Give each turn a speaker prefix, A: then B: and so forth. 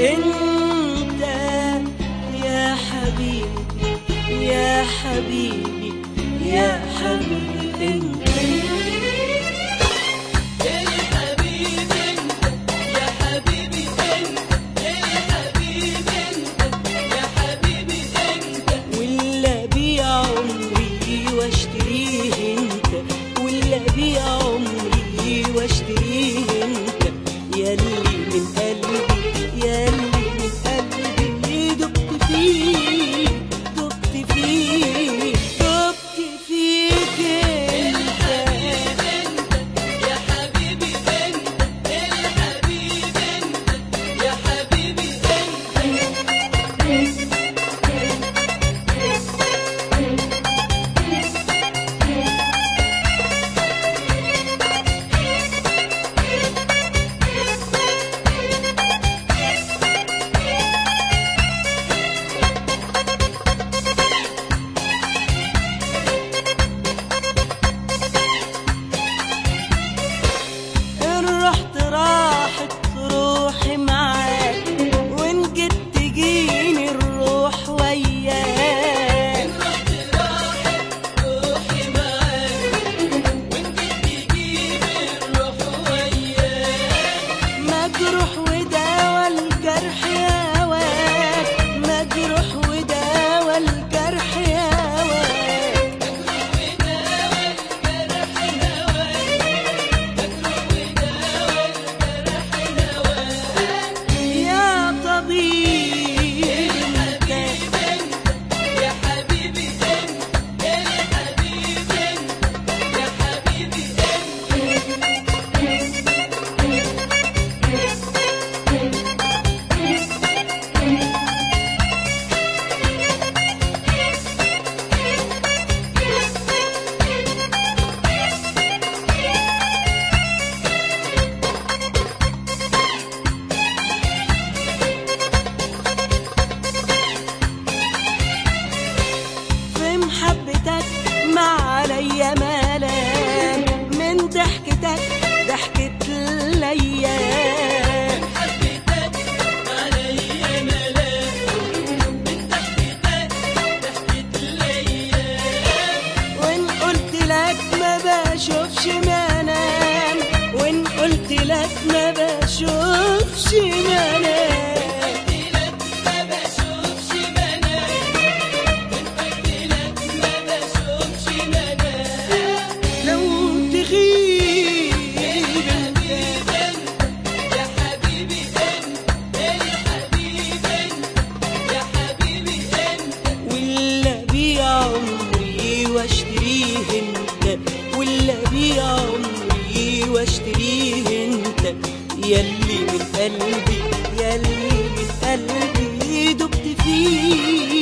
A: انت يا حبيبي يا حبيبي يا حبيبي انت واشتريه انت واللي ابيع عمري واشتريه انت ياللي من قلبي ياللي من قلبي دقت فيه دقت فيه دقت فيك انت يا حبيبي انت الحبيب انت يا حبيبي انت راحت روحي معاك وإن جيت تجيني الروح وياك راحت روحي معاك وإن جيت تجيني الروح وياك مجروح وداوى الجرح هواك مجروح وداوى الجرح هواك محبتك ما عليا ملام من ضحكتك ضحكة الايام محبتك ما عليا ملام من ضحكتك ضحكة الايام وان قلت لك ما بشوفش منام وان قلت لك ما بشوفش منام واشتريه انت واللي ابيع عمري واشتريه انت ياللي من قلبي ياللي من قلبي دقت فيه